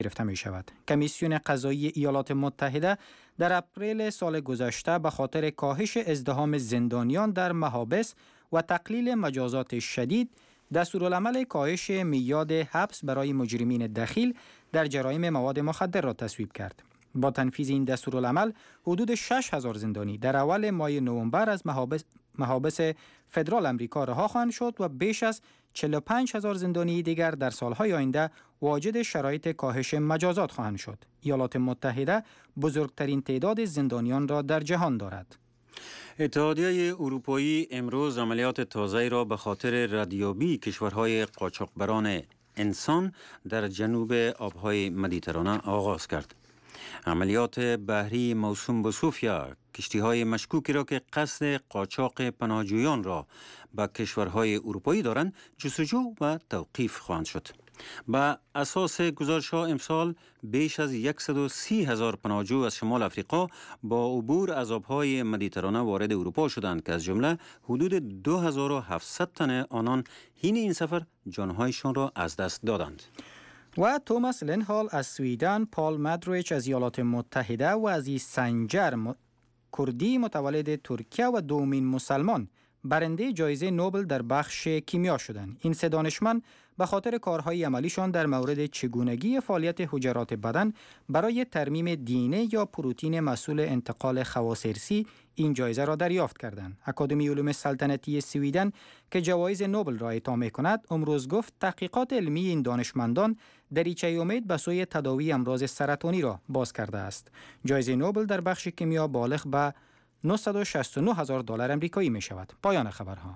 گرفته می شود. کمیسیون قضایی ایالات متحده در اپریل سال گذشته به خاطر کاهش ازدحام زندانیان در محابس و تقلیل مجازات شدید دستورالعمل کاهش میعاد حبس برای مجرمین دخیل در جرایم مواد مخدر را تصویب کرد. با تنفیذ این دستورالعمل حدود 6,000 زندانی در اول ماه نوامبر از محابس فدرال امریکا رها خواهند شد و بیش از 45,000 زندانی دیگر در سالهای آینده واجد شرایط کاهش مجازات خواهند شد. ایالات متحده بزرگترین تعداد زندانیان را در جهان دارد. اتحادیه اروپایی امروز عملیات تازه‌ای را به خاطر ردیابی کشورهای قاچاقبران انسان در جنوب آبهای مدیترانه آغاز کرد. عملیات بحری موسوم به سوفیا کشتی‌های مشکوکی را که قصد قاچاق پناهجویان را به کشورهای اروپایی دارند جستجو و توقیف خواهند شد. با اساس گزارش‌ها امسال بیش از 130,000 پناهجو از شمال افریقا با عبور از آبهای مدیترانه وارد اروپا شدند که از جمله حدود 2700 تن آنان حین این سفر جانهایشان را از دست دادند. و توماس لنهال از سویدن، پال مدرویچ از ایالات متحده و عزیز سنجر کردی متولد ترکیه و دومین مسلمان برنده جایزه نوبل در بخش کیمیا شدند. این سه دانشمند به خاطر کارهای عملیشان در مورد چگونگی فعالیت حجرات بدن برای ترمیم DNA یا پروتئین مسئول انتقال خواص ارثی این جایزه را دریافت کردند. اکادمی علوم سلطنتی سویدن که جوایز نوبل را اعطا می‌کند امروز گفت تحقیقات علمی این دانشمندان دریچه امید به سوی تداوی امراض سرطانی را باز کرده است. جایزه نوبل در بخش کیمیا بالغ به $969,000 آمریکایی می شود. پایان خبرها.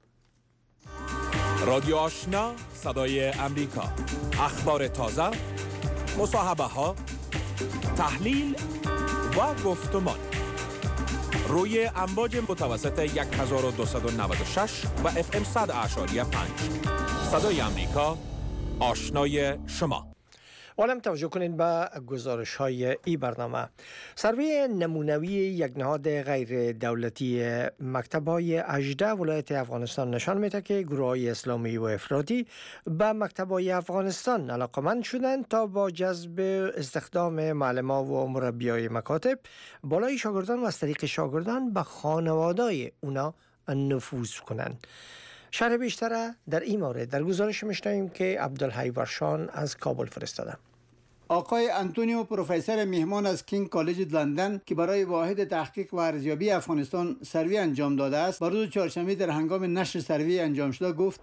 رادیو آشنا صدای امریکا، اخبار تازه، مصاحبه ها، تحلیل و گفتمان روی امواج متوسط 1296 و FM 100.5. صدای امریکا، آشنای شما. حالا توجه کنید به گزارش های ای برنامه. سروی نمونوی یک نهاد غیر دولتی مکتب‌های 18 ولایت افغانستان نشان میده که گروه‌های اسلامی و افراطی به مکتب‌های افغانستان علاقمند شدند تا با جذب استخدام معلمان و مربیای مکاتب بالای شاگردان و از طریق شاگردان به خانواده‌های اونا نفوذ کنند. شرح بیشتر در این مورد در گزارش میشنویم که عبدالحی ورشان از کابل فرستاده. آقای انتونیو پروفسور مهمان از کینگ کالج لندن که برای واحد تحقیق و ارزیابی افغانستان سروی انجام داده است، با روز چهارشنبه در هنگام نشر سروی انجام شده گفت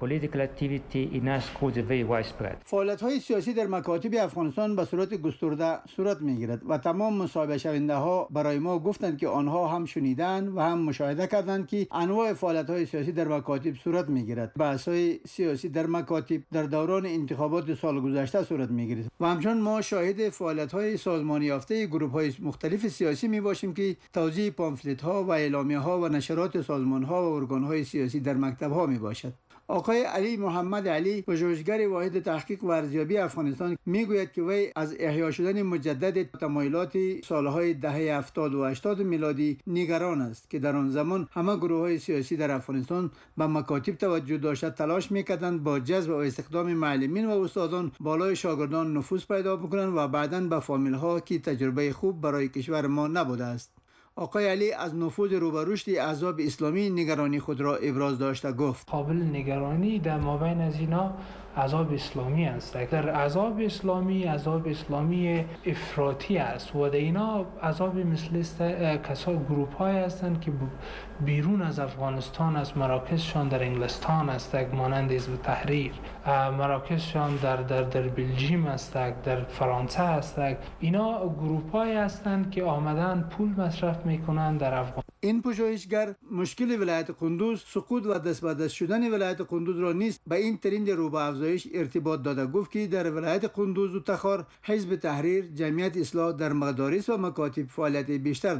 فعالیت‌های سیاسی در مکاتب افغانستان به صورت گسترده صورت می‌گیرد و تمام مصاحبه شونده‌ها برای ما گفتند که آنها هم شنیدند و هم مشاهده کردند که انواع فعالیت‌های سیاسی در مکاتب صورت می‌گیرد. بحث‌های سیاسی در مکاتب در دوران انتخابات سال گذشته صورت می‌گیرد و همچنین ما شاهد فعالیت‌های سازمانی یافته گروه‌های مختلف سیاسی می‌باشیم که توزیع پامفلت‌ها و اعلامیه‌ها و نشرات سازمان‌ها و ارگان‌های سیاسی در مکتب‌ها می‌باشد. آقای علی محمد علی، پژوهشگر واحد تحقیق و ارزیابی افغانستان، میگوید که وی از احیا شدن مجدد تمایلات سالهای دهه 70 و 80 میلادی نگران است که در آن زمان همه گروه‌های سیاسی در افغانستان به مکاتب توجه داشته تلاش می‌کردند با جذب و استخدام معلمین و استادان بالای شاگردان نفوذ پیدا بکنند و بعداً به فامیل‌ها که تجربه خوب برای کشور ما نبوده است. آقای علی از نفوذ رو به رشد احزاب اسلامی نگرانی خود را ابراز داشته گفت قابل نگرانی در مابین از اینا احزاب اسلامی است. در احزاب اسلامی افراطی است و در اینا احزاب مثل گروپ های هستند که بیرون از افغانستان از مراکزشان در انگلستان است، مانند حزب تحریر، مراکزشان در بلژیم است، در فرانسه است. اینا گروپ های هستند که آمدن پول مصرف میکنند در افغانستان. این پژوهشگر مشکل ولایت قندوز سقوط و دست به دست شدن ولایت قندوز را نیست به این ترند رو به افزایش ارتباط داده. گفت که در ولایت قندوز و تخار حزب تحریر جمعیت اصلاح در مدارس و مکاتب فعالیت بیشتر دارد.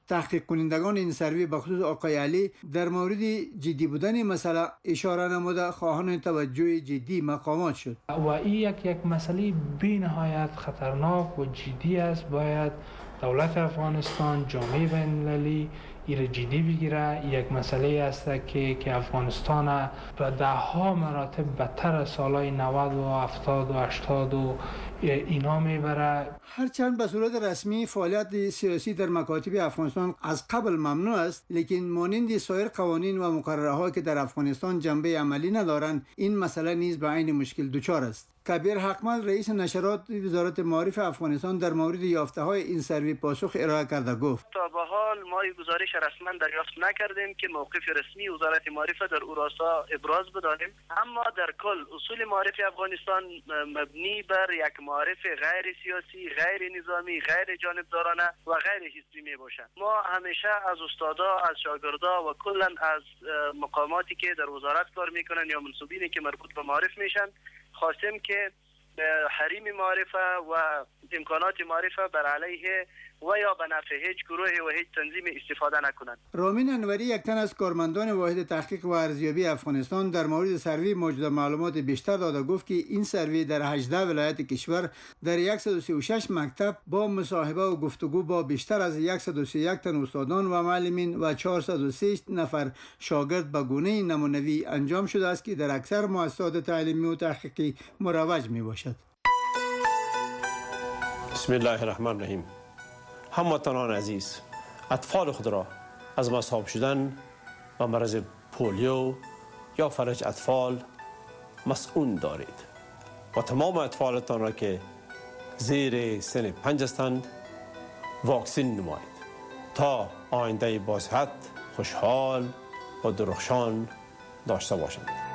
تحقیق کنندگان این سروی به خصوص آقای علی در مورد جدی بودن مسئله اشاره نموده خواهان توجه جدی مقامات شد. و این یک مسئله بی‌نهایت خطرناک و جدی است. باید دولت افغانستان، جامعه بین‌المللی این جدی بگیره. یک مسئله است که افغانستان به ده ها مراتب بدتر از سالهای 90 و 70 و 80 و اینا میبره. هرچند به صورت رسمی فعالیت سیاسی در مکاتب افغانستان از قبل ممنوع است، لیکن مانند سایر قوانین و مقرره ها که در افغانستان جنبه عملی ندارند، این مسئله نیز به عین مشکل دچار است. کبیر حقمل رئیس نشرات وزارت معارف افغانستان در مورد یافته‌های این سروی پاسخ ارائه کرده گفت: تا به حال ما گزارش رسما دریافت نکردیم که موقف رسمی وزارت معارف در او راستا ابراز بدانیم، اما در کل اصول معارف افغانستان مبنی بر یک معارف غیر سیاسی، غیر نظامی، غیر جانبدارانه و غیر حزبی می باشد. ما همیشه از استادا، از شاگردا و کلا از مقاماتی که در وزارت کار میکنن یا منصوبینی که مربوط به معارف میشن خواستیم که حریم معرفه و امکانات معرفه بر علیه و یا به نفع هیچ گروه و هیچ تنظیم استفاده نکنند. رامین انوری یک تن از کارمندان واحد تحقیق و ارزیابی افغانستان در مورد سروی موجود معلومات بیشتر داده گفت که این سروی در 18 ولایت کشور در 136 مکتب با مصاحبه و گفتگو با بیشتر از 131 تن استادان و معلمین و 403 نفر شاگرد به گونه نمونوی انجام شده است که در اکثر مؤسسات تعلیمی و تحقیقی مروج می باشد. بسم الله الرحمن الرحیم. هموطنان عزیز، اطفال خود را از مصاب شدن و مرض پولیو یا فلج اطفال مسئول دارید و تمام اطفالتان را که زیر سن 5 هستند واکسین نمایید تا آینده با صحت، خوشحال و درخشان داشته باشند.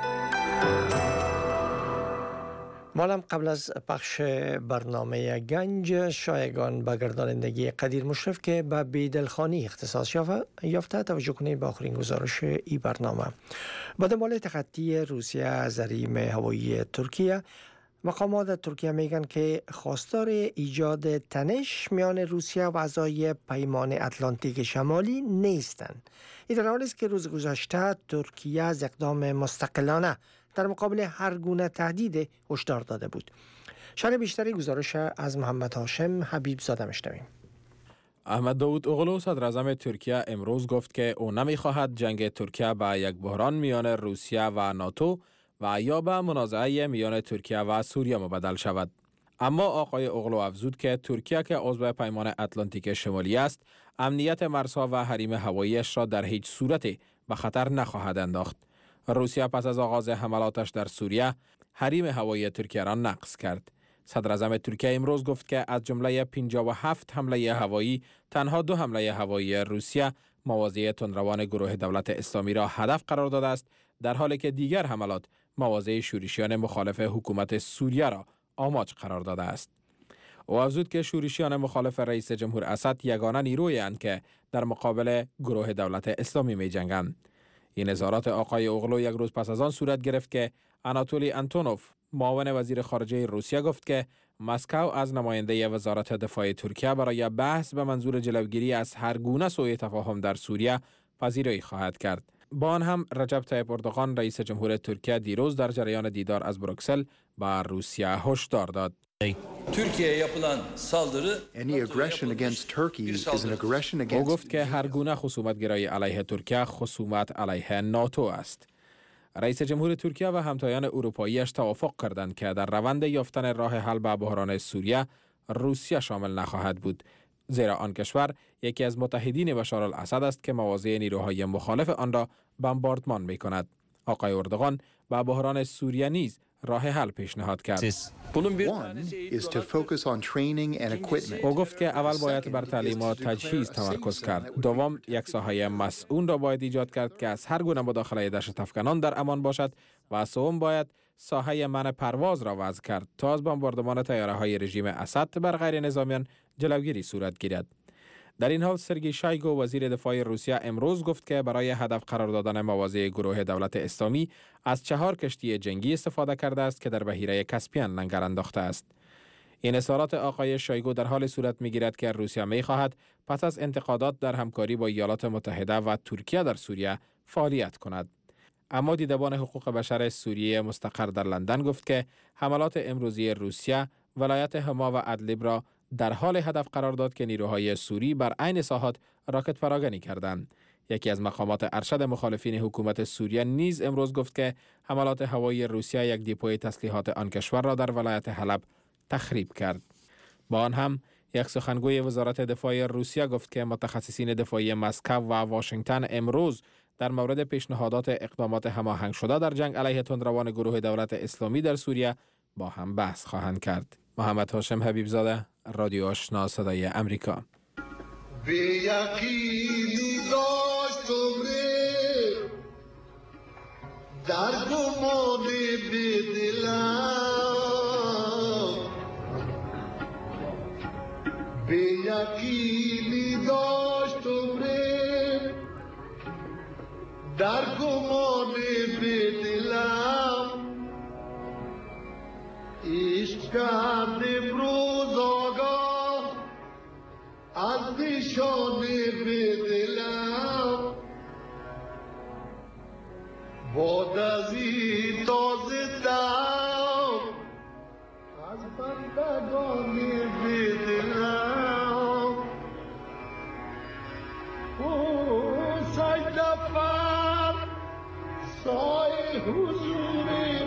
مالم قبل از پخش برنامه گنج شایگان به گردانندگی قدیر مشرف که به بیدلخانی اختصاص یافته توجه کنید به آخرین گزارش این برنامه. با دنبال تخطی روسیه از حریم هوایی ترکیه، مقامات ترکیه میگن که خواستار ایجاد تنش میان روسیه و اعضای پیمان اتلانتیک شمالی نیستند. این در حالی است که روز گذشته ترکیه از اقدام مستقلانه در مقابل هر گونه تهدید هشدار داده بود. شرح بیشتری گزارش از محمد هاشم حبیب زاده میشنویم. احمد داود اوغلو صدر اعظم ترکیه امروز گفت که او نمیخواهد جنگ ترکیه به یک بحران میان روسیه و ناتو و یا به منازعه میان ترکیه و سوریه مبدل شود. اما آقای اوغلو افزود که ترکیه که عضو پیمان اتلانتیک شمالی است، امنیت مرزها و حریم هواییش را در هیچ صورت به خطر نخواهد انداخت. روسیه پس از آغاز حملاتش در سوریه حریم هوایی ترکیه را نقض کرد. صدر اعظم ترکیه امروز گفت که از جمله 57 حمله هوایی تنها 2 حمله هوایی روسیه مواضع تندروان گروه دولت اسلامی را هدف قرار داده است، در حالی که دیگر حملات مواضع شورشیان مخالف حکومت سوریه را آماج قرار داده است. او افزود که شورشیان مخالف رئیس جمهور اسد یگانه نیرویی اند که در مقابل گروه دولت اسلامی می جنگند. این اظهارات آقای اوغلو یک روز پس از آن صورت گرفت که آناتولی آنتونوف معاون وزیر خارجه روسیه گفت که مسکو از نماینده وزارت دفاع ترکیه برای بحث به منظور جلوگیری از هر گونه سوء تفاهم در سوریه پذیرایی خواهد کرد. با آن هم رجب طیب اردوغان رئیس جمهور ترکیه دیروز در جریان دیدار از بروکسل به روسیه هشدار داد. او گفت که هر گونه خصومت‌گرایی علیه ترکیه خصومت علیه ناتو است. رئیس جمهور ترکیه و همتایان اروپاییش توافق کردند که در روند یافتن راه حل به بحران سوریه روسیه شامل نخواهد بود، زیرا آن کشور یکی از متحدین بشار الاسد است که مواضع نیروهای مخالف آن را بمباردمان می‌کند. آقای اردوغان به بحران سوریه نیز راه حل پیشنهاد کرد. او گفت که اول باید بر تعلیم و تجهیز تمرکز کرد. دوم، یک ساحه مسئول را باید ایجاد کرد که از هر گونه مداخله دشت افکنان در امان باشد و سوم باید ساحه منع پرواز را وضع کرد تا از بمباردمان طیاره‌های رژیم اسد بر غیر نظامیان جلوگیری صورت گیرد. در این حال سرگئی شایگو وزیر دفاع روسیه امروز گفت که برای هدف قرار دادن مواضع گروه دولت اسلامی از 4 کشتی جنگی استفاده کرده است که در بحیره کاسپین لنگر انداخته است. این اظهارات آقای شویگو در حال صورت می‌گیرد که روسیه می‌خواهد پس از انتقادات در همکاری با ایالات متحده و ترکیه در سوریه فعالیت کند. اما دیدبان حقوق بشر سوریه مستقر در لندن گفت که حملات امروزی روسیه ولایت حما و ادلب را در حال هدف قرار داد که نیروهای سوری بر عین ساحات راکت پراگنی کردند. یکی از مقامات ارشد مخالفین حکومت سوریه نیز امروز گفت که حملات هوایی روسیه یک دیپوی تسلیحات آن کشور را در ولایت حلب تخریب کرد. با آن هم یک سخنگوی وزارت دفاع روسیه گفت که متخصصین دفاعی مسکو و واشنگتن امروز در مورد پیشنهادات اقدامات هماهنگ شده در جنگ علیه تندروان گروه دولت اسلامی در سوریه با هم بحث خواهند کرد. محمد هاشم حبیبزاده، رادیو آشنا صدای امریکا. به یقینی داشتم در گمان به دلم، به یقینی داشتم در گمان به دلم، عشق کرد امروز آگاه از نشانه به دلم، باد از این تازه دم از بندگان به دلم، سجده پر سای حضور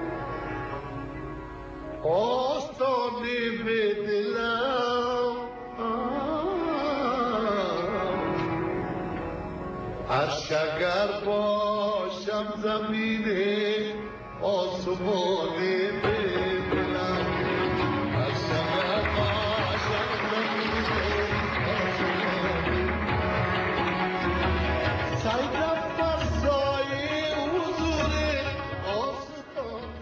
آستانه به دلم، عرش اگر باشم زمین آسمانه به دلم، عرش اگر باشم زمین آسمانه، سجده پر سای حضور آستانه.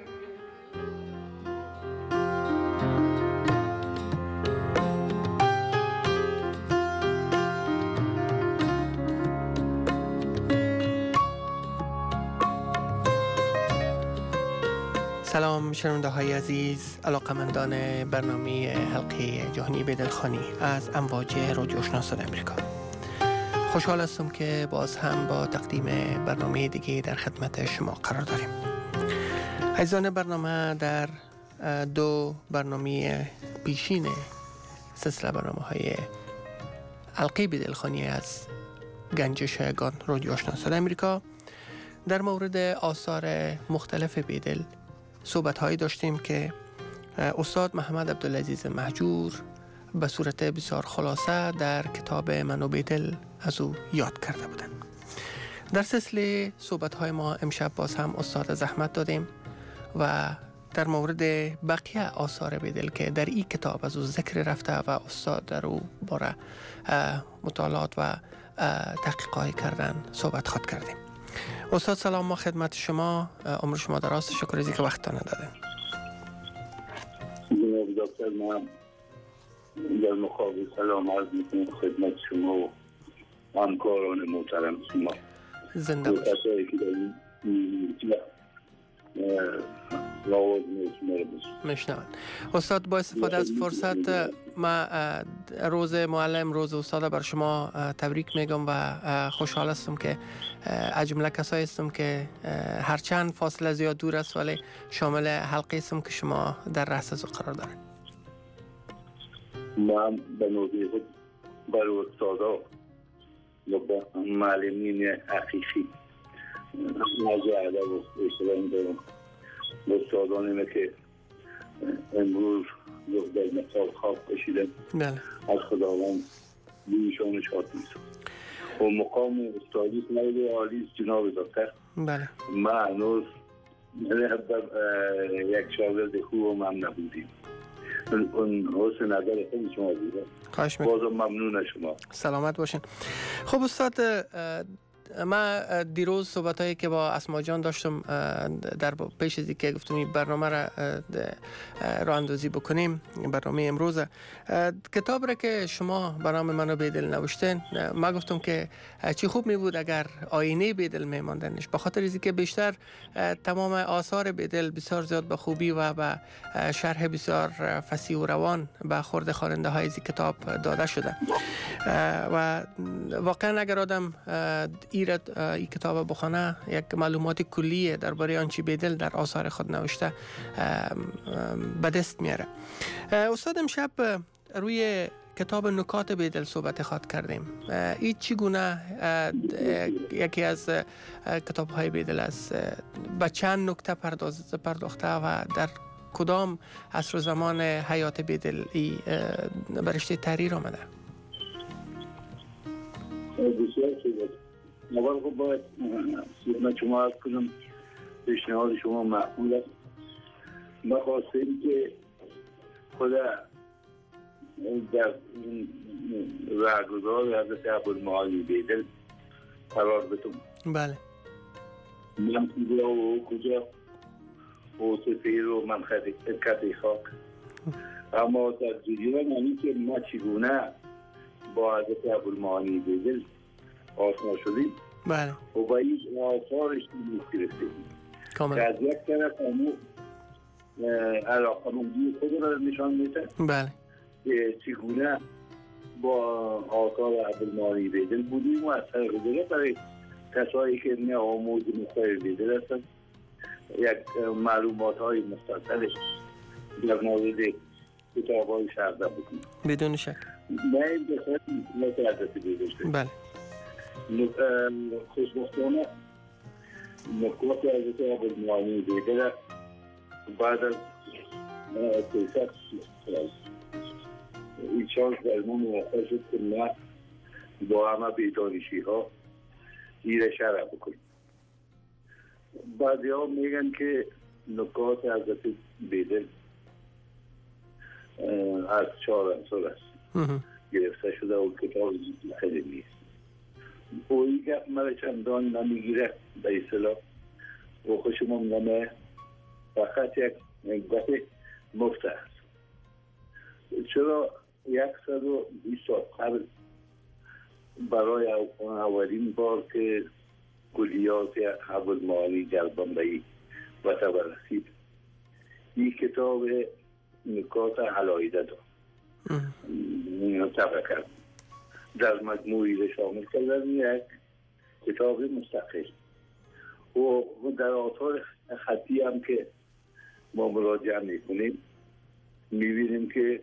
سلام شنونده های عزیز، علاقمندان برنامه حلقه جهانی بدلخانی از امواج رادیو آشنا صدای امریکا. خوشحال هستم که باز هم با تقدیم برنامه دیگه در خدمت شما قرار داریم. عزیزان برنامه در دو برنامه پیشین سلسله برنامه‌های حلقه بدلخانی از گنجش یگان رادیو آشنا صدای امریکا در مورد آثار مختلف بدل صحبت‌هایی داشتیم که استاد محمد عبدالعزیز مهجور به صورت بسیار خلاصه در کتاب من و بدل از او یاد کرده بودند. در سلسله صحبت‌های ما امشب باز هم استاد زحمت دادیم و در مورد بقیه آثار بدل که در این کتاب از او ذکر رفته و استاد در او باره مطالعات و تحقیقات کردن صحبت خود کردیم. استاد سلام، ما خدمت شما، عمر شما دراز، شکر از اینکه وقت ندادین. جناب دکتر، من در مقابل سلام عرض میکنم خدمت شما و همکاران محترم شما. زنده باشید. مشنون. استاد با استفاده از فرصت ما روز معلم، روز استاد بر شما تبریک میگم و خوشحال هستم که از جمله کسایی هستم که هرچند فاصله زیاد دور است ولی شامل حلقه هستم که شما در رأس از قرار دارید. من به نوبه خود بر استادا و به معلمین حقیقی نزد ادب و احترام دارم. استادانه که امروز در مثال خواب کشیدن از خداوند بیشان شاد میسم و مقام استادی نایب عالی جناب دکتر. بله. ما هنوز یک شاگرد خوب هم نبودیم. اون حسن نظر خیلی شما بوده. بازم ممنون شما. سلامت باشین. خب استاد، من دیروز صحبتایی که با اسما جان داشتم در پیش از اینکه گفتم این برنامه را اندازی بکنیم، برنامه امروز کتاب را که شما برنامه منو بیدل نوشتین، من گفتم که چی خوب می بود اگر آینه بیدل می ماندنش، به خاطر اینکه بیشتر تمام آثار بیدل بسیار زیاد به خوبی و به شرح بسیار فصیح و روان به خورد خواننده های این کتاب داده شده و واقعا اگر آدم این کتاب بخونه یک معلومات کلیه درباره آنچه بیدل در آثار خود نوشته به دست میاره. استاد امشب روی کتاب نکات بیدل صحبت خواهد کردیم. این چگونه یکی از کتاب های بیدل است؟ به چند نکته پرداخته و در کدام عصر و زمان حیات بیدل برشته تحریر آمده؟ بسیار شده. اول خب باید خدمت شما عرض کنم پیشنهاد شما معقول است. ما خواستیم که خود در رهگذار حضرت ابوالمعالی بیدل قرار بدم. بله. من کجا و کجا و سفیر و من کتی خاک، اما در جریان یعنی که ما چگونه با حضرت ابوالمعالی بیدل آشنا شدیم. بله. و با این آثارش گرفتیم که از یک طرف همون علاقمندی خود را نشان میده. بله. که چگونه با آثار ابوالمعالی بیدل بودیم و از طرف دیگه برای کسایی که نه آموز مختار بیدل هستند یک معلومات های مستطلش در مورد کتاب های شرده بکنیم. بدون شک. نه این بخواهد نتردتی بیدل شد. بله. خوشبختانه نکات حضرت ابوالمعالی بیدل بعد از 300 سال این چانس در ما موفق شد که ما با همه بیدانشی ها ایره شرح بکنیم. بعضی ها میگن که نکات حضرت بیدل از 4 عنصر است گرفته شده و کتاب خیلی نیست. و این گفت مرا چندان نمیگیره به اصطلاح و خوشم نمه فقط یک گفت مفته است. چرا 120 سال قبل برای اولین بار که کلیات ابوالمعالی جلبنده‌ای و رسید این کتاب نکات علایده داد طبع کرد در مجموعی شامل کردن یک کتاب مستقل و در آثار خطی هم که ما مراجعه میکنیم میبینیم که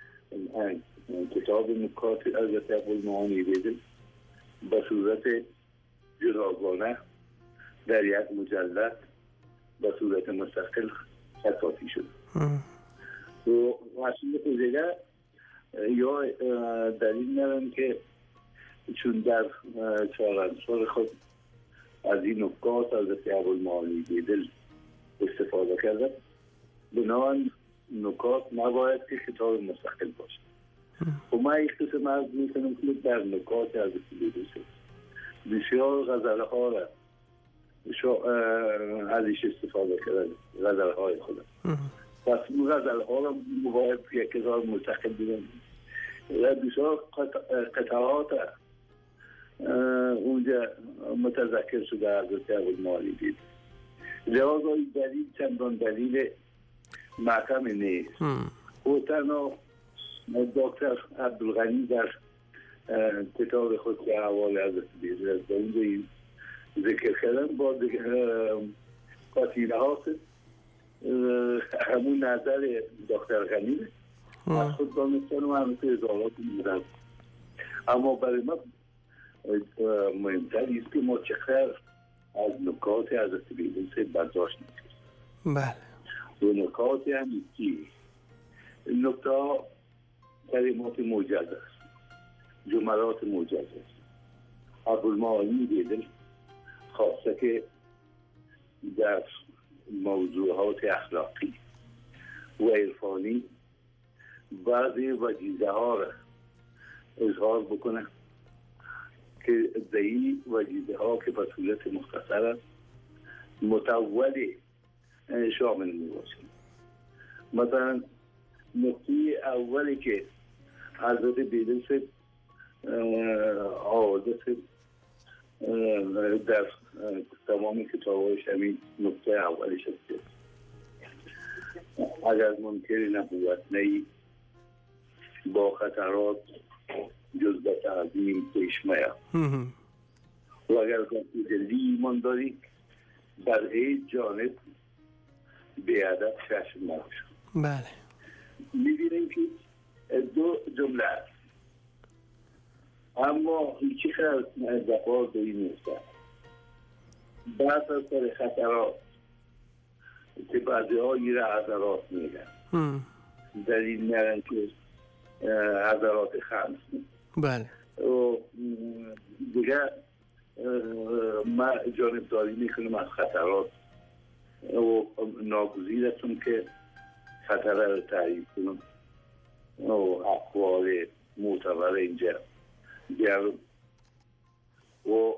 کتاب نکات حضرت ابوالمعالی بیدل به صورت جداگانه در یک مجلد به صورت مستقل خطاطی شده و اصلا دیگه یا دلیل ندارم که چون در 4 عنصر خود از این نکات حضرت ابوالمعالی بیدل استفاده کرده، بنابراین نکات نباید که کتاب مستقل باشه. و ما یک قسم عرض میکنم که در نکات حضرت بیدل بسیار غزله ها را ازش استفاده کرده، غزله های خود. پس اون غزله ها را باید یک کتاب مستقل بودن و بسیار قطعات اونجا متذکر شده حضرت ابوالمعالی بیدل. لحاظا این دلیل چندان دلیل محکم نیست. و تنها دکتر عبدالغنی در کتاب خود که حوال حضرت بیدل است اونجا ذکر کردن با قطیله هاست همون نظر دکتر غنی از خود دانستن و همه ازالات میدن. اما برای ما مهمتر است که ما چقدر از نکات حضرت بیدل سے برداشت میکنیم. بله. و نکات هم نکته کلمات موجز است، جملات موجز است. ابوالمعالی بیدل خواسته که در موضوعات اخلاقی و عرفانی بعضی وجیزه ها را اظهار بکنه که ادعی وجیده ها که به صورت مختصر است متول شامل می باشد. مثلا نقطه اولی که حضرت بیدل حوادث در تمام کتاب‌هایش همین نقطه اولش است. اگر منکر نبوت نهی با خطرات جز به تعظیم پیش میا و اگر دلی ایمان داری بر هیچ جانب بیادت چشم نباشد. بله. می‌بینیم که دو جمله است، اما هیچی خیلی دفعه به این نیست. بعد از سر خطرات که بعضی ها ایره حضرات میگن دلیل میارن که حضرات خمس. بله. و دیگه ما جانبداری میکنم از خطرات و ناگزیر هستم که خطره رو تعریف کنم و اقوال معتبر اینجا بیارم و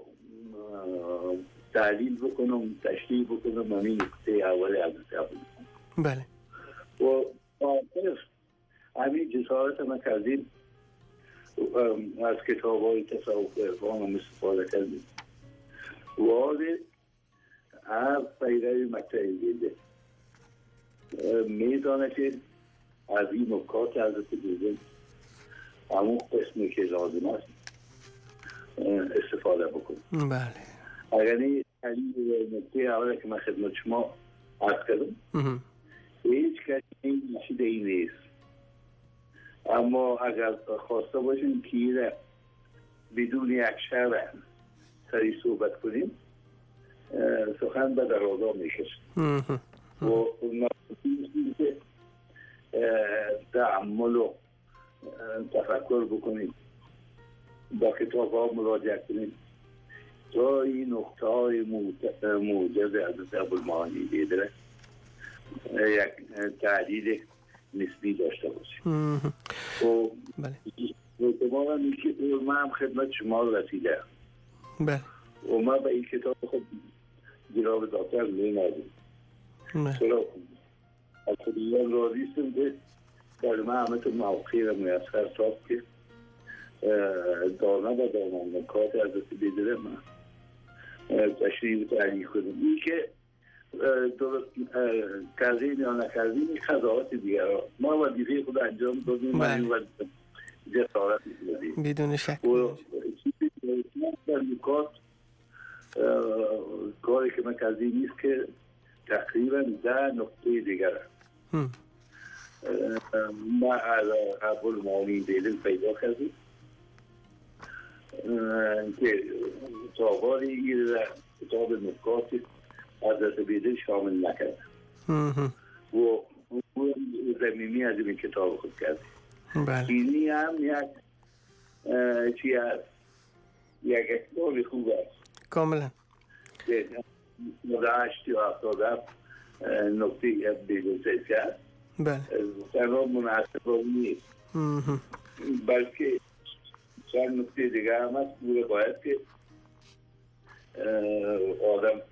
تعلیل بکنم، تشریح بکنم همین نکته اول حضرت ابوالمعانی. بله. و آخر همین جسارت ما کردیم از کتاب های تصوف عرفان هم استفاده کردیم. وارد هر پیروی مکتب دیده میدانه که از این نکات حضرت بیدل همون قسمی که لازم است استفاده بکنیم. بله. اگر این نکته اولی که من خدمت شما عرض کردم هیچ کسی این نشیده این نیست، اما اگر خواسته باشیم که این بدون یک شرح سری صحبت کنیم سخن به درازا میکشیم و ناکسی که تعمل و تفکر بکنیم، با کتاب ها مراجعه کنیم تا این نقطه های موجز حضرت ابوالمعانی بیدره یک تعدیل نسبی داشته باشیم. و اعتبارا این که ما هم خدمت شما رسیده بله. و ما به این کتاب خود جناب دکتر نمیدیم چرا از خودیان راضیستم که در ما همه موقعی را میسخر ساخت که دانه و دانه نکات حضرت بیدره من تشریح و تعلیق کنم. این که درست کردیم یا نکردیم این خضاعات دیگر ها ما وظیفه خود انجام دادیم و جسارت می‌کنیم بدون شک. و در نکات کاری که من کردیم نیست که تقریبا 10 نقطه دیگر ما از ابوالمعانی بیدل پیدا کردیم که تاباری این کتاب نکات حضرت بیدل شامل نکرد و زمینی از این کتاب خود کردیم. اینی هم یک کتاب خوب است کاملا که 8 یا 77 نکته بیدل سیسی است. بله. تنها مناسب نیست بلکه چند نکته دیگه هم هست بوده باید که آدم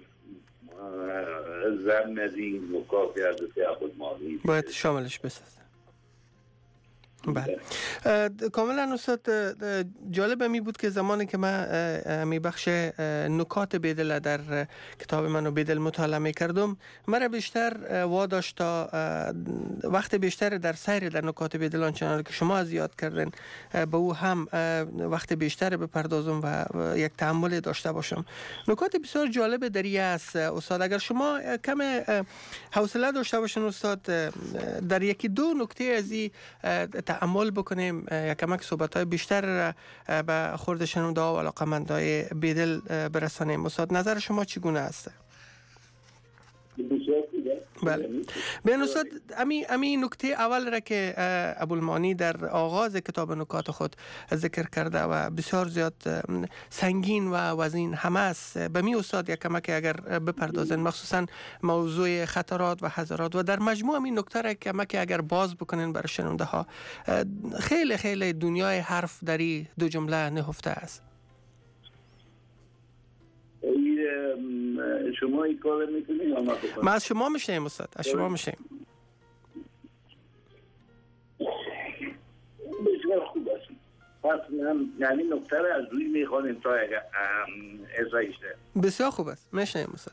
زن از این نکات حضرت ابوالمعانی باید شاملش بسازه. بله. کاملا استاد جالب می بود که زمانی که من می بخش نکات بیدل در کتاب منو بیدل مطالعه می کردم مرا بیشتر واداشت تا وقت بیشتر در سیر در نکات بیدل آنچنان که شما از یاد کردن به او هم وقت بیشتر بپردازم و یک تأمل داشته باشم. نکات بسیار جالب دری است استاد. اگر شما کم حوصله داشته باشین استاد در یکی دو نکته از این تأمل بکنیم یکمک صحبت‌های بیشتر به خورد شنونده ها و علاقه‌مندای بیدل برسانیم. استاد نظر شما چگونه است؟ بله. بین استاد امی نکته اول را که ابوالمعانی در آغاز کتاب نکات خود ذکر کرده و بسیار زیاد سنگین و وزین همه است به می استاد یک کمک اگر بپردازن مخصوصا موضوع خطرات و حذرات و در مجموع این نکته را کمک اگر باز بکنن برای شنونده ها خیلی خیلی دنیای حرف در این دو جمله نهفته است. شما این کار میکنید یا ما بکنید؟ ما از شما میشنیم استاد، از شما میشنیم. بسیار خوب است. پس یعنی نکته را از روی میخوانیم تا ازایش ده. بسیار خوب است، میشنیم استاد.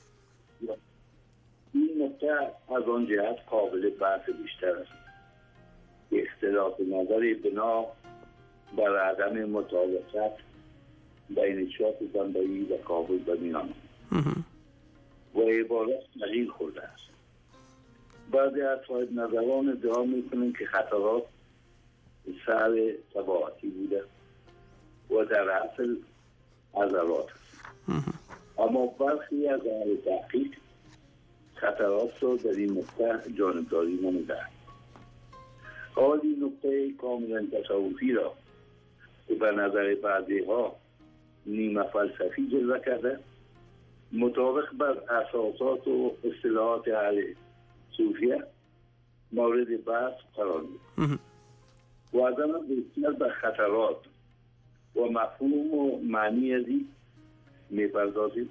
این نکته از آن جهت قابل بحث بیشتر است. اختلاف نظری بنا بر عدم مطابقت بین چاپ بمبئی و کابل به میان و عبارت نقیل خورده است. بعضی از صاحب نظران ادعا میکنند که خطرات سر طباعتی بوده و در اصل عضلات است. اما برخی از اهل تحقیق خطرات را در این نقطه جانبداری نموده‌اند. حال این نقطه کاملا تصوفی را که به نظر بعضی ها نیمه فلسفی جلوه کرده مطابق بر اساسات و اصطلاحات اهل صوفیه مورد بحث قرار می‌گیرد و عدم بسیار به خطرات و مفهوم و معنی از این می‌پردازیم.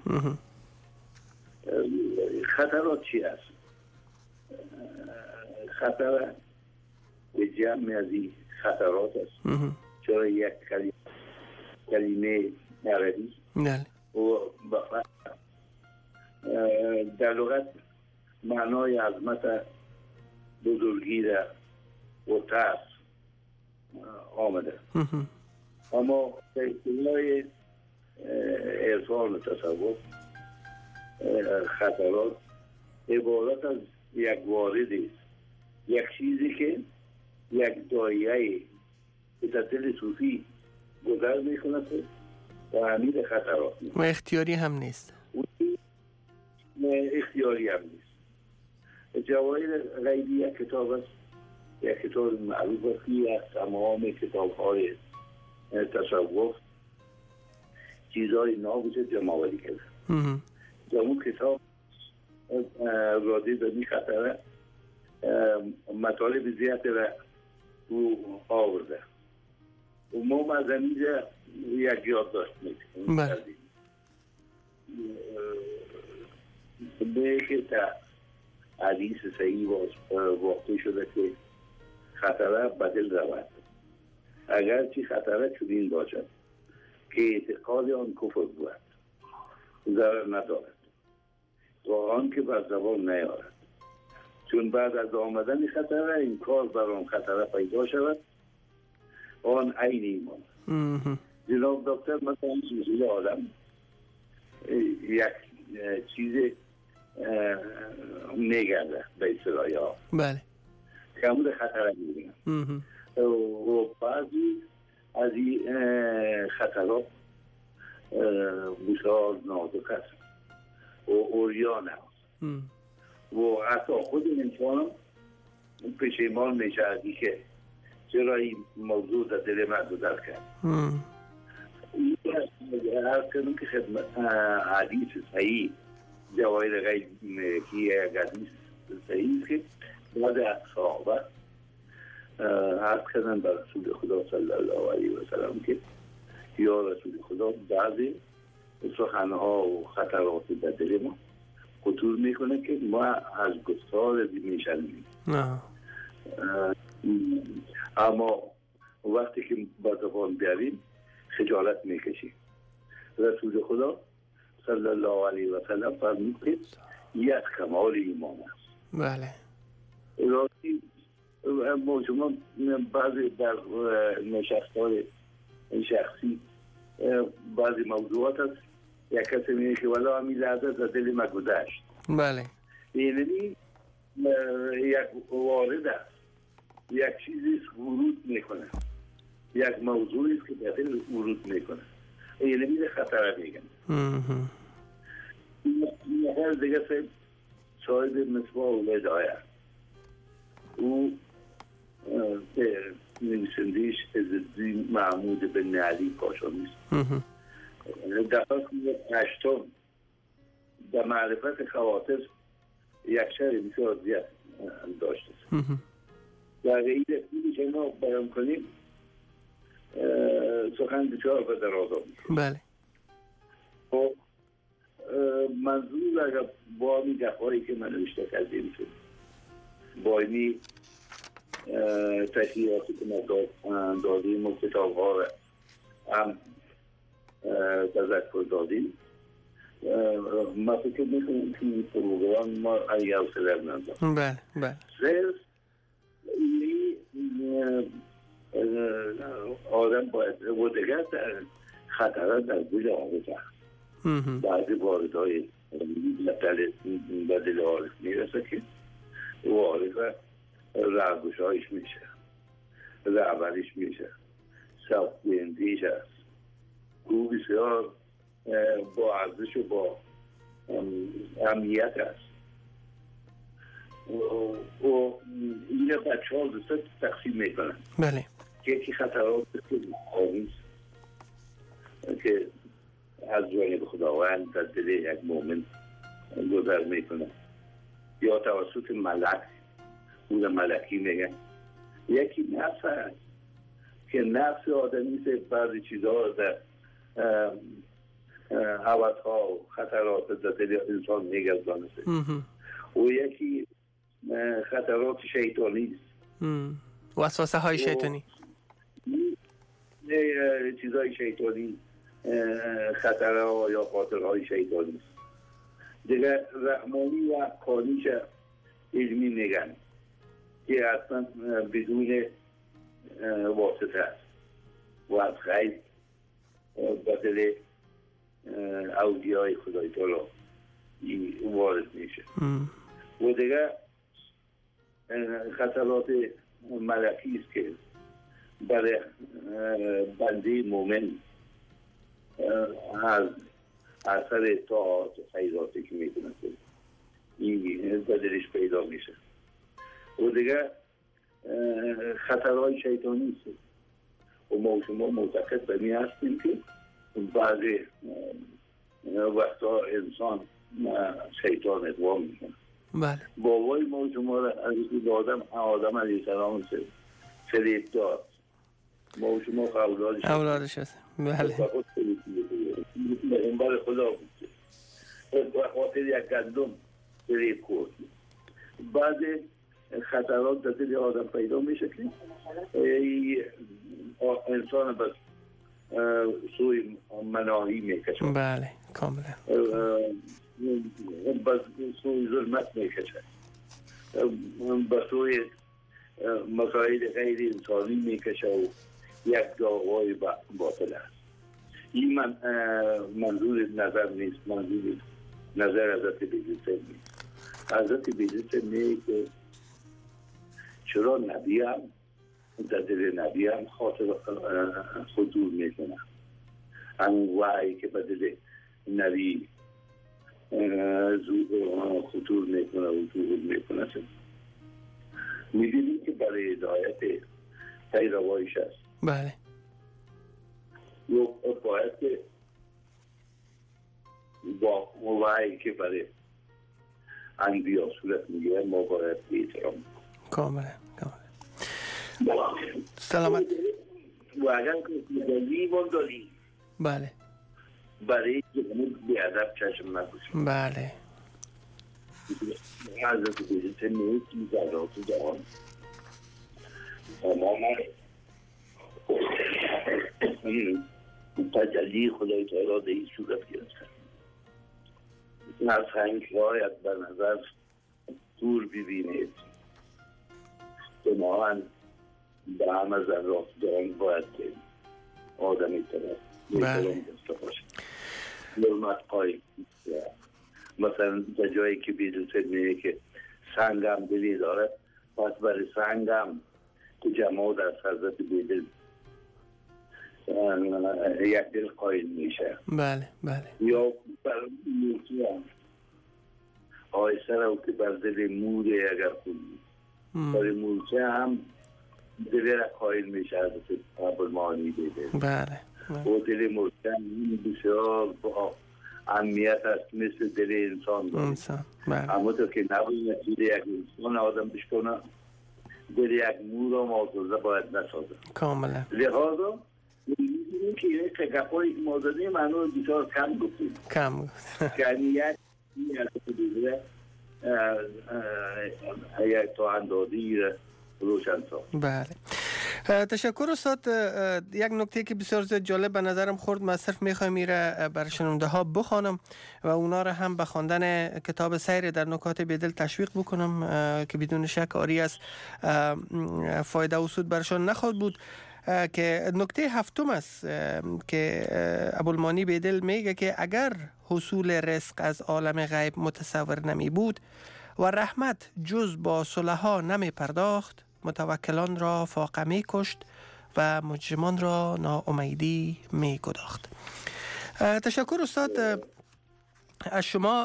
خطرات چی است؟ خطر به جمع از این خطرات است. چرا یک کلمه عربی و در لغت معنای عظمت بزرگی را و ترس آمده، اما در اصطلاح عرفان و تصوف خطرات عبارت از یک وارد است، یک چیزی که یک دایره به دل صوفی گذر میکنه و حمید خطرات میکنه و اختیاری هم نیست. اختیاری هم نیست. جواهر غیبی یک کتاب است، یک کتاب معروف است که از تمام کتاب های تصوف چیزهای نابوش جمع‌آوری کرده. در اون کتاب راضی به این خطره مطالب زیاد را او آورده و ما از اینجا یک یادداشت میکنیم. به که تا حدیث صحیح واقع شده که خطره بدل رود، اگر چی خطره چنین باشد که اعتقاد آن کفر بود ضرر ندارد و آن که بر زبان نیارد، چون بعد از آمدن خطره این کار بر آن خطره پیدا شود آن عین ایمان. جناب دکتر مثلا چیزی آدم یک چیز میگرده به اصطلاح ها، بله، که همون خطره میگن و بعضی از این خطرات بسیار نازک است و اوریان است و حتی خود انسان پشیمان میشه از این که چرا این موضوع در دل من گذر کرد. هر کنون که خدمت حدیث صحیح جواهر غیب که یک حدیث صحیح که بعد از صحابه عرض کردن بر رسول خدا صلی الله علیه و سلم که یا رسول خدا بعضی سخنها و خطرات در دل ما خطور میکنه که ما از گفتار میشنیم، اما وقتی که با زبان بیاریم خجالت میکشیم. رسول خدا صلی الله علیه و سلم فرمود که یک کمال ایمان است. بله، راستی ما شما بعضی در نشست‌های شخصی بعضی موضوعات هست یک کسی میگه که والا همین لحظه در دل ما گذشت. بله، یعنی یک وارد است، یک چیزی ورود میکنه، یک موضوعی است که در دل ورود میکنه، یعنی میره خطره میگن. این دیگه صاحب مصباح الهدایه او نویسنده‌اش عزالدین محمود بن علی کاشانی است. در فصل 8 در معرفت خواطر یک شرح بسیار زیاد داشته است. در غیر این که ما بیان کنیم سخن بسیار به دراز آمد. بله، خب منظور اگر با این دفعایی که من نوشته کردیم با اینی تشریحاتی که ما دادیم و کتاب ها هم تذکر دادیم، ما فکر میکنیم که این پروگرام ما اگه حوصله نداریم. بله صرف آدم باید و دیگر خطرات در دل آرزه بعضی واردهای بدل آرز میرسه که و آرزه رهگشایش میشه، رهبریش میشه، سبکوینتیش هست، او بسیار با ارزش و با امنیت هست و این بچه ها دوسته تقسیم میکنن. بله. یکی خطرات خواهیست که از جانب خداوند در دل یک مؤمن گذر میکنه یا توسط ملک، اون ملکی میگن. یکی نفس هست که نفس آدمی سے بعضی چیزها در حوث ها و خطرات در دل انسان میگذانه و یکی خطرات شیطانی است، وسوسه های شیطانی، چیزهای شیطانی، خطرها یا خاطرهای شیطانی است. دیگه رحمانی و کانیش علمی میگن که اصلا بدون واسطه است و از غیب بدل اودیای خدای تعالی وارد میشه. و دیگه خطرات ملکی است که برای بنده مومن از اثر طاعات و خیراتی که میکنه این بدلش پیدا میشه. و دیگه خطرهای شیطانی است و ما شما معتقد به این هستیم که بعضی وقتا انسان شیطان اقوام میکنه. بله. بابای ما شما را از آدم علیه السلام فریب داد، ما شما اولادش هست. بله. این بار خدا بود به خاطر یک گندم فریب کرد. بعد خطرات در دل آدم پیدا میشه که انسان بس سوی مناهی میکشه. بله کاملا. بس سوی ظلمت میکشه، بس سوی مسائل غیر انسانی میکشه و یک دعوای باطل است. این منظور نظر نیست، منظور نظر حضرت بیزیسر نیست. حضرت بیزیسر میگه که چرا نبی هم در دل نبی هم خاطر خطور میکنه، همون وحی که به دل نبی خطور میکنه و ظهور میکنه. میبینیم که برای هدایت پیروایش است. بله. باید که با وحی که برای انبیا صورت میگیره ما باید احترام کنیم. کاملا. سلامت. و اگر که داری بله برای جمعون بیادب چشم نکشیم. بله. حضرت بیزیسر نیست میزرات جوان تماما تجلی خدای تعالی در این صورت گرفته. از هنگ باید به نظر دور ببینید جماعاً به همه ذرات جان باید که آدمی طرف میترون دسته باشه. نرمت قایب مثلا در جایی که بیدوسر میگه که سنگم دلی دارد، پس برای سنگم که جماعت از حضرت بیدل یک دل قایل میشه. بله. یا برای موسی هم آیسه رو که بر دل موره اگر کنی برای موسی هم دل را قایل میشه حضرت عبدالمعانی بیدل. بله. و دل موسی هم بسیار با اهمیت است مثل دل انسان. بله. اما تو که نباید دل یک انسان آدم بشکنه، دل یک مور و موضوعه باید نسازه. کاملا. لحاظا می‌بینیم که یه تکفایی که ما دادیم منو بیشتر کم گفتیم. کم یعنی یک تا اندازی روشن ساخت. بله. تشکر استاد. یک نکته که بسیار زیاد جالب به نظرم خورد، من صرف میخوایم میره بر شنونده ها بخوانم و اونا را هم به خواندن کتاب سیر در نکات بیدل تشویق بکنم که بدون شک آری از فایده و سود برشان نخواهد بود. که نکته هفتم است که ابوالمانی بیدل میگه که اگر حصول رزق از عالم غیب متصور نمی بود و رحمت جز با صلحا نمی پرداخت، متوکلان را فاقه می کشت و مجرمان را ناامیدی می گداخت. تشکر استاد از شما.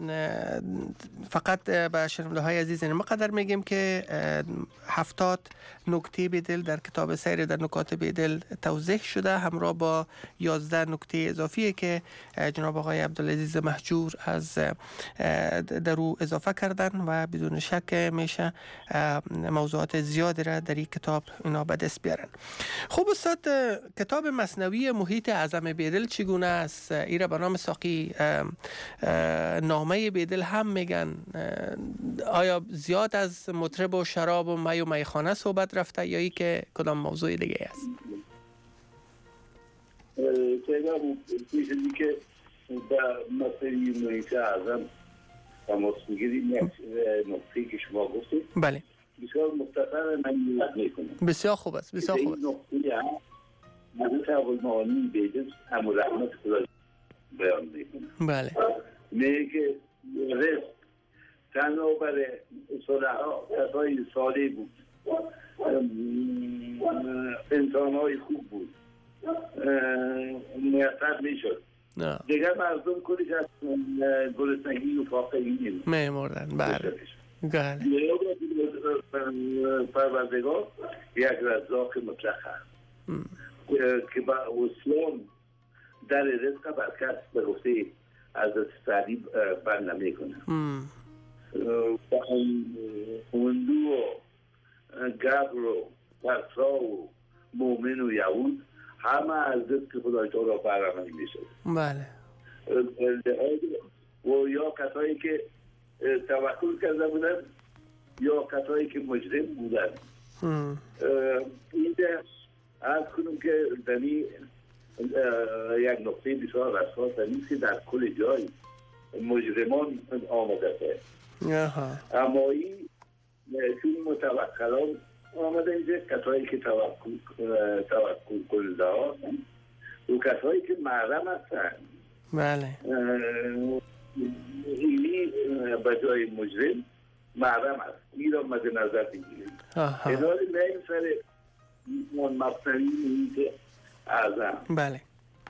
فقط به شنونده های عزیز ما قدر میگیم که 70 نکته بیدل در کتاب سیر در نکات بیدل توضیح شده، همراه با 11 نکته اضافی که جناب آقای عبدالعزیز مهجور از درو اضافه کردن و بدون شک میشه موضوعات زیادی را در این کتاب اینا به دست بیارن. خوب استاد، کتاب مثنوی محیط اعظم بیدل چگونه است؟ ایره به نام ساقی نامه بیدل هم میگن. آیا زیاد از مطرب و شراب و می و میخانه صحبت رفته یا ای که کدام موضوع دیگه است؟ چیزی که در مسئله محیط اعظم تماس میگیریم یک نقطه‌ای که شما گفتید. بله. بسیار مختصر من یاد میکنم. بسیار خوب است. بسیار خوب است. نقطه‌ای هم حضرت ابوالمعانی بیدل هم رحمت خدا بیان میکنه. بله. میگه رزق تنها برای صلحا کسای صالح بود، انسان‌های خوب بود، میسر میشد. دیگر مردم کلیش از گرسنگی و فاقگی میمردن. بله. پروردگار یک رزاق مطلق هست که با اسلام در رزق برکت به گفته حضرت سعدی بند نمی کنه. هندو و گبر و پرسا و مومن و یهود همه از رزق خدای تعالی بهره‌مند میشد. بله. و یا کسایی که توکل کرده بودن یا کسایی که مجرم بودن. اینجا از کنم که دنی یک نقطه بسیار اساس نیست که در کل جای مجرمان آمده است. اما این چون متوکلان آمده اینجا کسایی که توکل کننده هستند و کسایی که محرم هستند. بله. اینی به جای مجرم محرم است. این را مد نظر بگیرید. اداره میم سر مفتنی محیط اعظم. بله.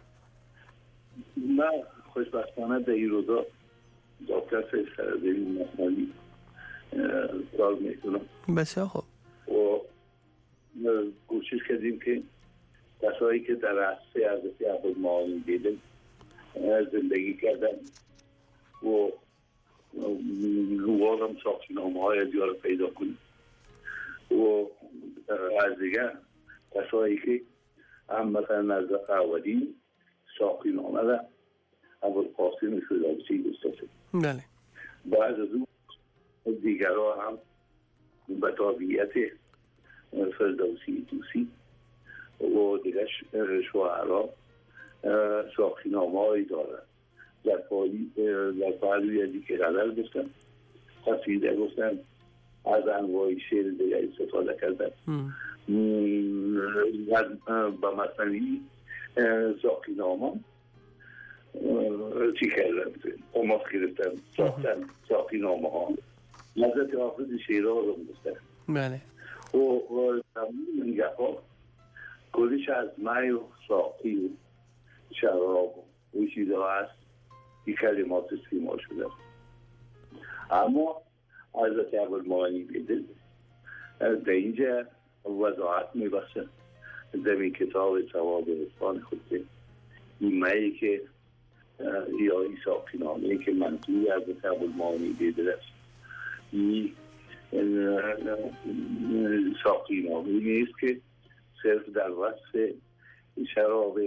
من خوشبختانه در این روزا دکتر سردین مصنوی کار میکنم. بسیار خوب. و کوشش کردیم که کسایی که در عصر حضرت ابوالمعانی بیدل زندگی کردن و روان هم ساختنامه های زیاد پیدا کنیم و از دیگر کسایی که هم مثلا نزد اولین ساقی نامه و ابوالقاسم فردوسی گستاده. بله. بعد از اون دیگرها هم به تابعیت فردوسی دوسی و دیگر شوهرها ساقی نامه هایی دارن. در پهلوی ازی که غزل گفتن، قصیده گفتن، از انواع شعر دیگر استفاده کردن. با مثلی ساقی نامه چی کردن؟ قماس گرفتن، ساختن ساقی نامه ها. حضرت حافظ شیراز رو گفتن. بله. و تمام این گفا کلش از می و ساقی و شراب و چیزها هست این کلمات استعمال شده. اما حضرت ابوالمعانی بیدل در اینجا وضاحت میبخشن در این کتاب ثواب رسان خود که این می که یا این ساقی نامه که منظور حضرت ابوالمعانی بیدل است، این ساقی نامه نیست که صرف در وصف شراب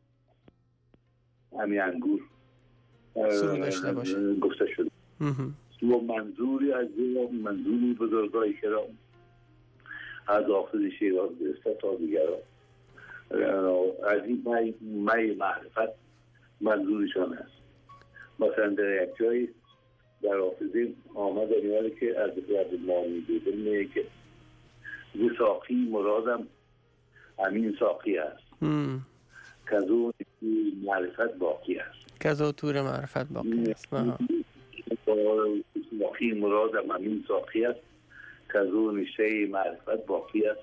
همین انگور داشته باشه گفته شده و منظوری از منظوری بزرگای کرام از حافظ شیراز گرفته تا دیگران از این می معرفت منظورشان است. مثلا در یک جایی در حافظه آمده میاره که از عبدالمانی بیدل میگه که به ساقی مرادم همین ساقی است کزو معرفت باقی است. کزو تور معرفت باقی است. ساقی مرادم همین ساقی است کزو نشه معرفت باقی است.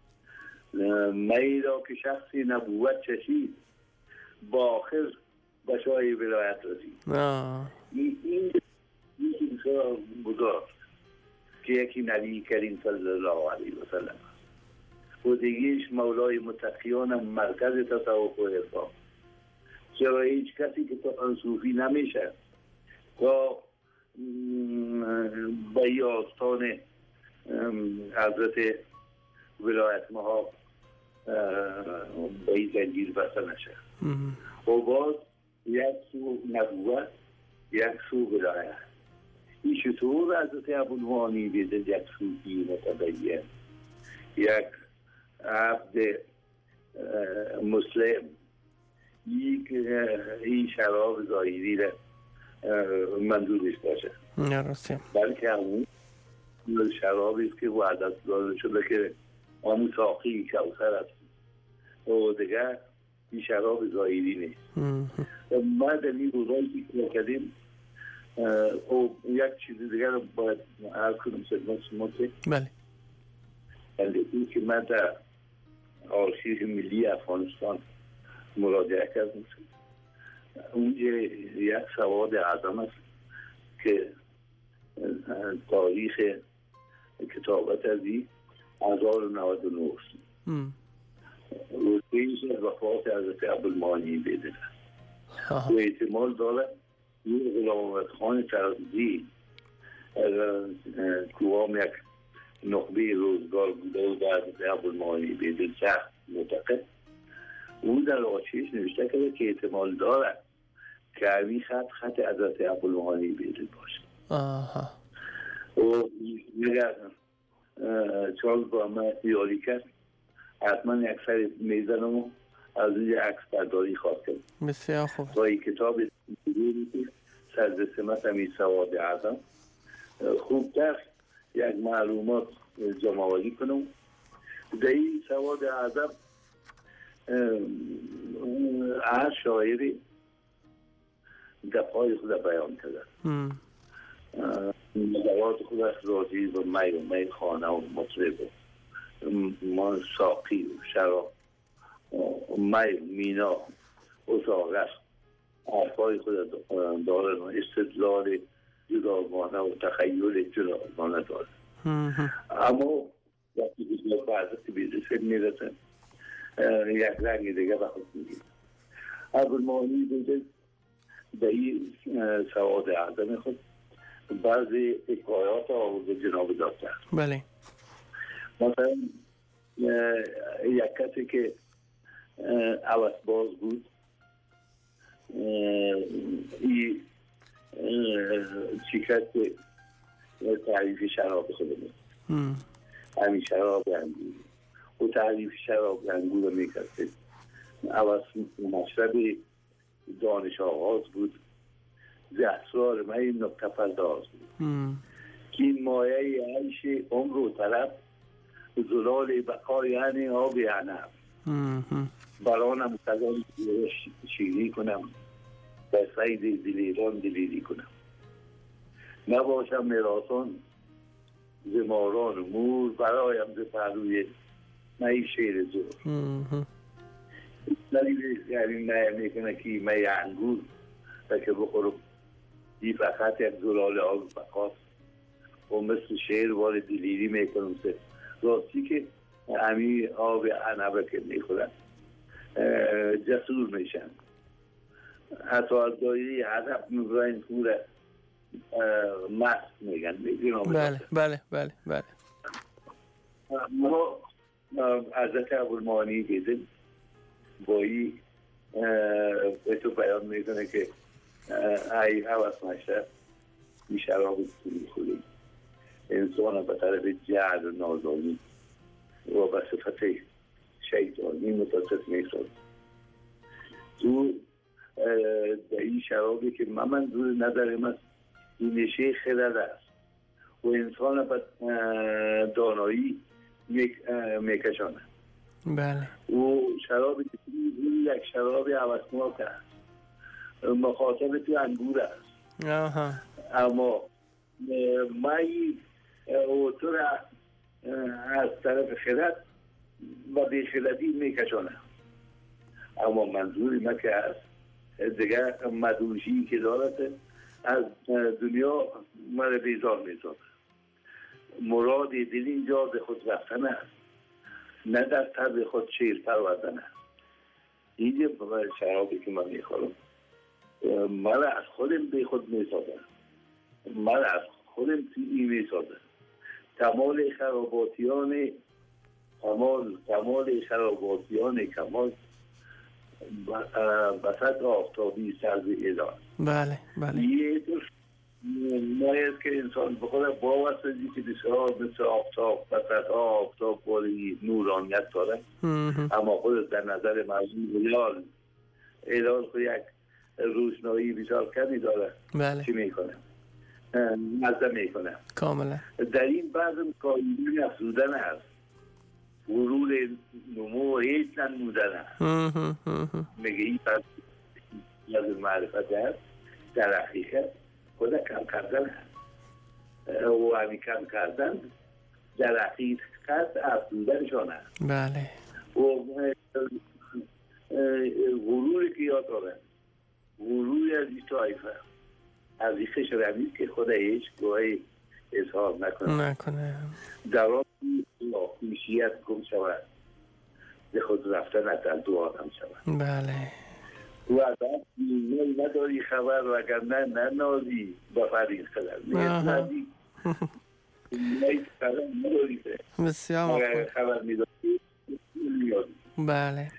می را که شخصی نبوت چشید با آخر بشای ولایت رسید. این بسیار بزرگ که یکی نبی کریم صلی الله علیه و سلم و دیگیش مولای متقیان مرکز تصوف و عرفان. چرا هیچ کسی که تو صوفی نمیشه تا به آستان حضرت ولایت مها به این زنجیر بسته نشه. و باز یک سو نبوت یک سو ولایت. این چطور حضرت ابوالمعانی بیده یک صوفی متدین یک عبد مسلم این شراب ظاهری را منظورش باشه، بلکه همون شرابی است که وعدت داده شده که همون ساقی کوثر است و دیگر این شراب ظاهری نیست. ما در این روزایی که کردیم او یک چیز دیگر رو باید عرض کنم خدمت شما که بله این که من در آرشیو ملی افغانستان مراجعه کردم. اونجا یک سواد اعظم است که تاریخ کتابت از این 1099 روزیش از وفات حضرت ابوالمعانی بیده و احتمال داره یه غلام خان ترازی کوام یک نخبه روزگار بوده و در حضرت ابوالمعانی بیده سخت معتقد او در آشیش نوشته کرده که احتمال داره که همین خط حضرت ابوالمعانی بیده باشه. و اگر چارلز با من یاری کرد حتما یک سر میزنم و از اینجا عکس برداری خواهد کرد. بسیار خوب. با این کتاب سرد سمت همین سواد اعظم خوبتر یک معلومات جمع‌آوری کنم. در این سواد اعظم هر شاعری دفاعی خود بیان کرده. مدوات خود از راضی و می خانه و مطرب ما ساقی و شراب می مینا و ساغر حرفای خود داره، استدلال جداگانه و تخیل جداگانه داره. اما وقتی بسیار فرضت بیرسه میرسه یک رنگ دیگه به خود میگید. ابوالمعانی بوده به این سواد اعظم خود بعضی حکایات آورده جناب دکتر. بله. مثلا یک کسی که عوض باز بود این چیکت تعریف شراب خود بود. همین شراب انگور و تعریف شراب انگور رو میکرده. عوض مشرب دانش آغاز بود، زهسرار من این نقطه پرداز بود که این مایه عیش عمر و طلب زلال بقای یعنی آب عنب برانم سزای شیری کنم و سید دلیران دلیری کنم نباشم میراسان زماران مور برایم ز پهلوی می شیر زور دلیل یعنی نه میکنه که می انگور و که بخورم این فقط یک زلال آب بقاست و مثل شیر وارد دلیری میکنم سه راستی که همین آب عنبه که میخورن جسور میشن حتی از دایره هدف میبراین پوره مست میگن. بله بله بله بله. ما حضرت ابوالمعانی دیدیم بایی به تو بیان میکنه که ای هوس مشرف این شراب میخوریم انسان به طرف جهل و نازانی و به صفت شیطانی متصف میساد. تو در این شرابی که من منظور ندارم است این نشه خرد است و انسان به دانایی میکشانه. بله. و شرابی که یک شراب هوسناک است، مخاطب تو انگور است. اما مایی اوتو را از طرف خرد و بیخردی میکشانه. اما منظوری ما که است دیگر مدوشی که دارد از دنیا مرا بیزار میزاد. مراد دل اینجا به خود رفتن است، نه در طبع خود شیر پروردن است. اینجا شرابی که من میخورم مرا از خودم به خود میسازم، مرا از خودم تیمی میسازم. تمال خراباتیان کمال بسط آفتابی سرد ایران. بله بله. یه مایست که انسان به خود باور سازی که بسیار مثل آفتاب بسط آفتاب باری نورانیت داره، اما خود در نظر مردم ایران خود یک روشنایی بسیار کمی داره. بله. چی میکنه؟ مزده میکنه. کاملا. در این بعضم کاریدون افزودن هست، غرور نمو هیچ نمودن هست. میگه این پس از معرفت هست در حقیقت خود کم کردن هست و همی کم کردن در حقیقت افزودنشان هست. بله. و غروری که یاد دارن، غروری از این طایفه از این خشر همیست که خود هیچ گوهی اظهار نکنه. در آن خوشیت گم شود، به خود رفتن از دعا هم شود. بله. و از این نداری خبر و اگر نه نازی با فرین خبر نازی نداری بسیار خبر میداری. بله.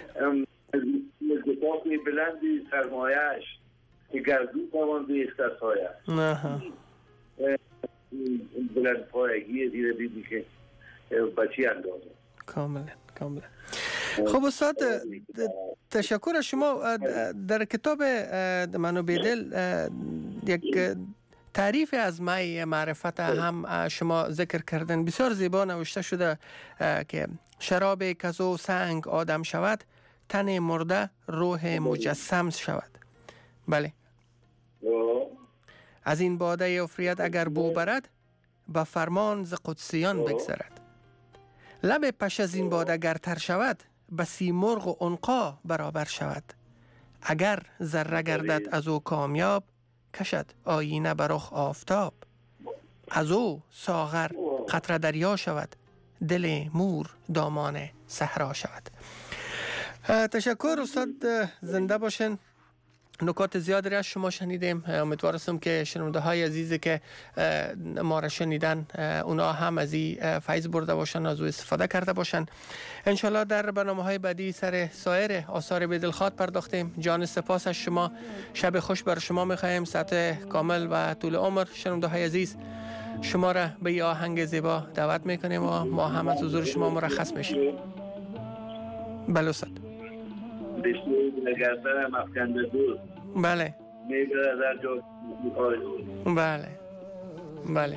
مزدفاق بلندی سرمایش که گردون توان به اختصایش بلند پایگی دیره بیدی که بچی اندازه. کاملا. خب استاد تشکر از شما. در کتاب منابع دل یک تعریف از می معرفت هم شما ذکر کردن، بسیار زیبا نوشته شده که شراب کزو سنگ آدم شود، تن مرده روح مجسم شود. بله. از این باده افریت اگر بو برد، به فرمان ز قدسیان بگذرد. لب پش از این باده اگر تر شود، به سیمرغ و عنقا برابر شود. اگر ذره گردد از او کامیاب، کشد آینه بر رخ آفتاب. از او ساغر قطره دریا شود، دل مور دامان صحرا شود. تشکر استاد، زنده باشین. نکات زیادی را شما شنیدیم. امیدوار هستم که شنونده های عزیزی که ما را شنیدن اونا هم از این فیض برده باشن، از او استفاده کرده باشن. انشالله در برنامه های بعدی سر سایر آثار بی‌دلخواه پرداختیم. جان سپاس از شما. شب خوش بر شما می‌خوایم. صحت کامل و طول عمر. شنونده های عزیز، شما را به یه آهنگ زیبا دعوت میکنیم و ما هم از حضور شما مرخص میشیم. بله استاد. گردن افکنده دور. بله. میبره در جا بله. بله.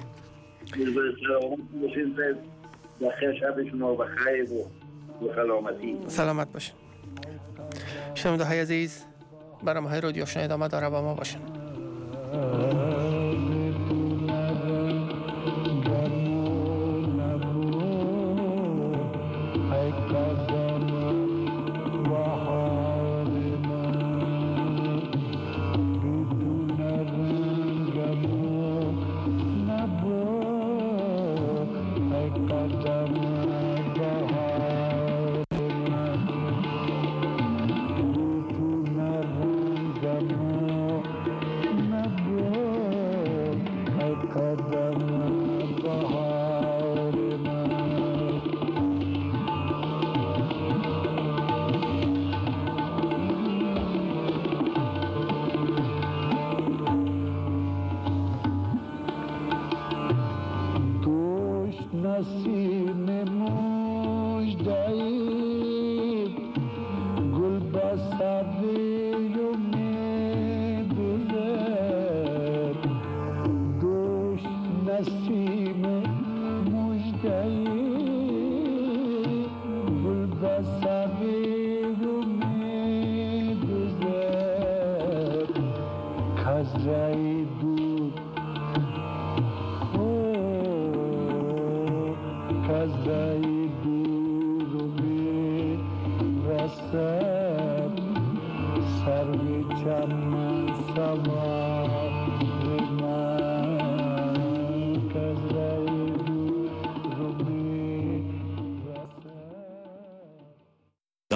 بخیر شب شما بخیر و سلامتی. سلامت باشین. شنونده های عزیز، برنامه‌های رادیو آشنا ادامه داره، با ما باشین. نبود رسد سر به چمن سوار